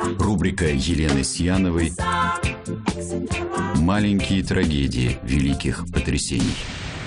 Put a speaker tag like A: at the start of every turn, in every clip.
A: Рубрика Елены Сьяновой «Маленькие трагедии великих потрясений».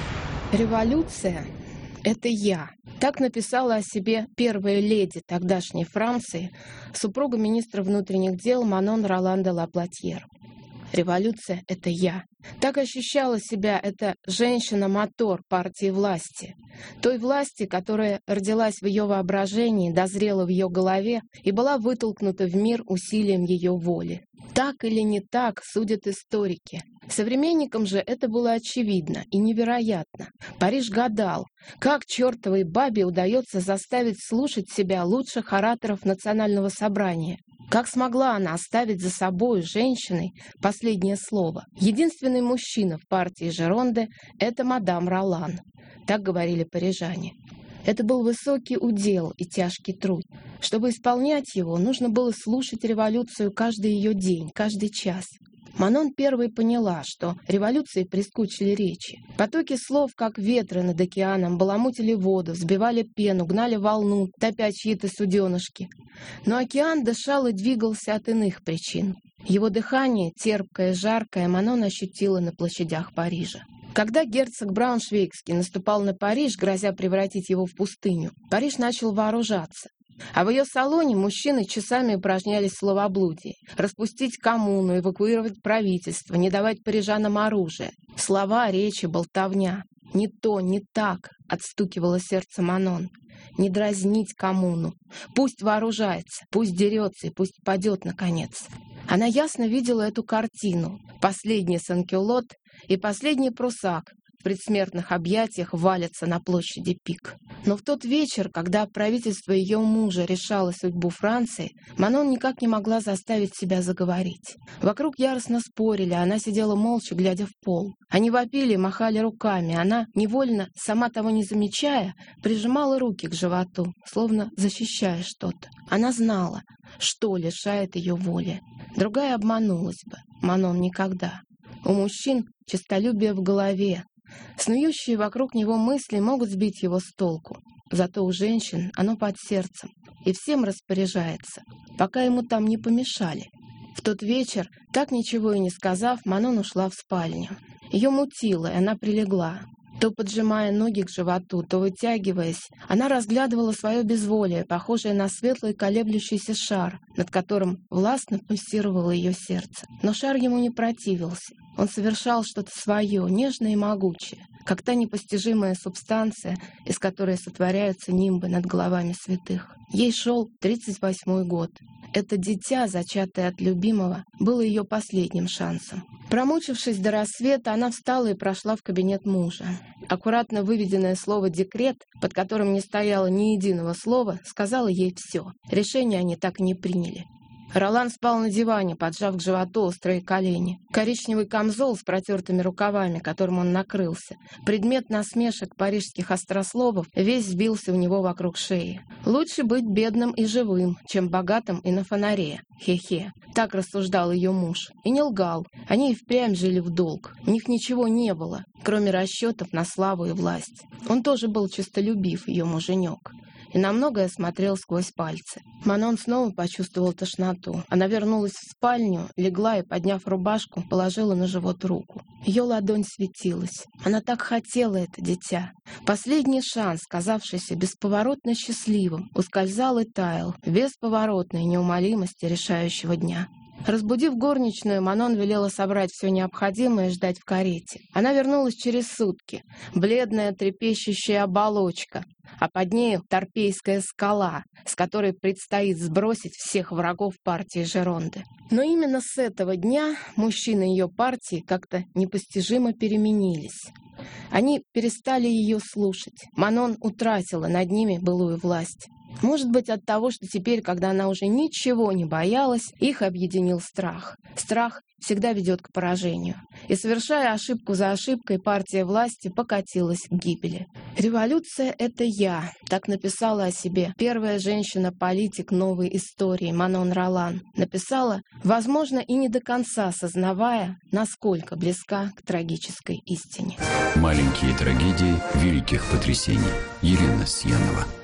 B: Революция – это я. Так написала о себе первая леди тогдашней Франции, супруга министра внутренних дел Манон Ролан де ла Платьер. Революция – это я. Так ощущала себя эта женщина-мотор партии власти. Той власти, которая родилась в ее воображении, дозрела в ее голове и была вытолкнута в мир усилием ее воли. Так или не так судят историки. Современникам же это было очевидно и невероятно. Париж гадал, как чертовой бабе удается заставить слушать себя лучших ораторов национального собрания. Как смогла она оставить за собой, женщиной, последнее слово? Единственный мужчина в партии Жеронды – это мадам Ролан. Так говорили парижане. Это был высокий удел и тяжкий труд. Чтобы исполнять его, нужно было слушать революцию каждый ее день, каждый час. Манон первой поняла, что революции прискучили речи. Потоки слов, как ветры над океаном, баламутили воду, взбивали пену, гнали волну, топя чьи-то суденышки. Но океан дышал и двигался от иных причин. Его дыхание, терпкое, жаркое, Манон ощутила на площадях Парижа. Когда герцог Брауншвейгский наступал на Париж, грозя превратить его в пустыню, Париж начал вооружаться. А в ее салоне мужчины часами упражнялись в словоблудии. Распустить коммуну, эвакуировать правительство, не давать парижанам оружие. Слова, речи, болтовня. «Не то, не так», — отстукивало сердце Манон. «Не дразнить коммуну. Пусть вооружается, пусть дерется и пусть падет, наконец». Она ясно видела эту картину. Последний санкюлот и последний прусак в предсмертных объятиях валятся на площади Пик. Но в тот вечер, когда правительство ее мужа решало судьбу Франции, Манон никак не могла заставить себя заговорить. Вокруг яростно спорили, а она сидела молча, глядя в пол. Они вопили, махали руками. Она, невольно, сама того не замечая, прижимала руки к животу, словно защищая что-то. Она знала, что лишает ее воли. Другая обманулась бы. Манон никогда. У мужчин честолюбие в голове. Снующие вокруг него мысли могут сбить его с толку. Зато у женщин оно под сердцем и всем распоряжается, пока ему там не помешали. В тот вечер, так ничего и не сказав, Манон ушла в спальню. Ее мутило, и она прилегла. То поджимая ноги к животу, то вытягиваясь, она разглядывала свое безволие, похожее на светлый колеблющийся шар, над которым властно пульсировало ее сердце. Но шар ему не противился. Он совершал что-то свое, нежное и могучее, как та непостижимая субстанция, из которой сотворяются нимбы над головами святых. Ей шел 38-й год. Это дитя, зачатое от любимого, было ее последним шансом. Промучившись до рассвета, она встала и прошла в кабинет мужа. Аккуратно выведенное слово «декрет», под которым не стояло ни единого слова, сказала ей все. Решение они так и не приняли. Ролан спал на диване, поджав к животу острые колени. Коричневый камзол с протертыми рукавами, которым он накрылся, предмет насмешек парижских острословов, весь сбился у него вокруг шеи. «Лучше быть бедным и живым, чем богатым и на фонаре. Хе-хе». Так рассуждал ее муж. И не лгал. Они и впрямь жили в долг. У них ничего не было, кроме расчетов на славу и власть. Он тоже был честолюбив, ее муженек. И на многое смотрел сквозь пальцы. Манон снова почувствовала тошноту. Она вернулась в спальню, легла и, подняв рубашку, положила на живот руку. Ее ладонь светилась. Она так хотела это дитя. Последний шанс, казавшийся бесповоротно счастливым, ускользал и таял в бесповоротной неумолимости решающего дня. Разбудив горничную, Манон велела собрать все необходимое и ждать в карете. Она вернулась через сутки. Бледная трепещущая оболочка, а под нею торпейская скала, с которой предстоит сбросить всех врагов партии Жеронды. Но именно с этого дня мужчины ее партии как-то непостижимо переменились. Они перестали ее слушать. Манон утратила над ними былую власть. Может быть, от того, что теперь, когда она уже ничего не боялась, их объединил страх. Страх всегда ведет к поражению. И, совершая ошибку за ошибкой, партия власти покатилась к гибели. «Революция — это я», — так написала о себе первая женщина-политик новой истории Манон Ролан. Написала, возможно, и не до конца сознавая, насколько близка к трагической истине.
A: Маленькие трагедии великих потрясений. Елена Сьянова.